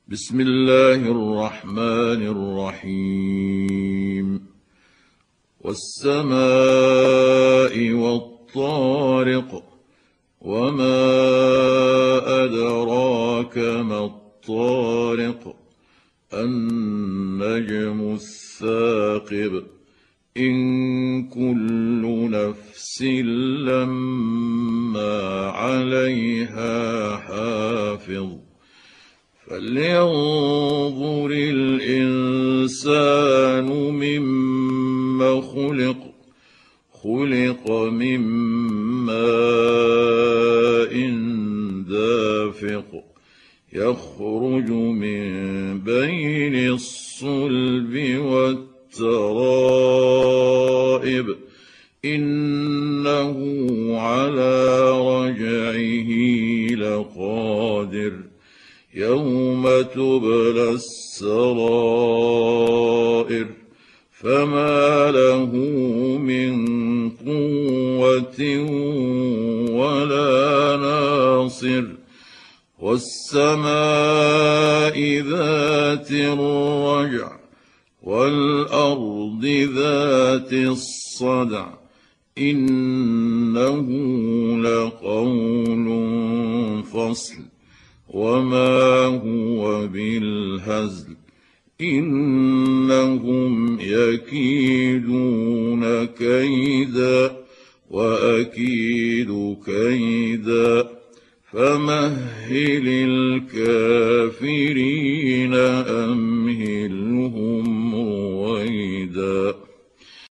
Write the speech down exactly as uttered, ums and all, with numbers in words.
بسم الله الرحمن الرحيم والسماء والطارق وما أدراك ما الطارق النجم الثاقب إن كل نفس لما عليها حافظ فلينظر الإنسان مما خلق خلق من ماء دافق يخرج من بين الصلب والترائب إنه على رجعه لقادر يوم تبلى السرائر فما له من قوة ولا ناصر والسماء ذات الرجع والأرض ذات الصدع إنه لقول فصل وما هو بالهزل إنهم يكيدون كيدا وأكيد كيدا فمهل الكافرين أمهلهم رويدا.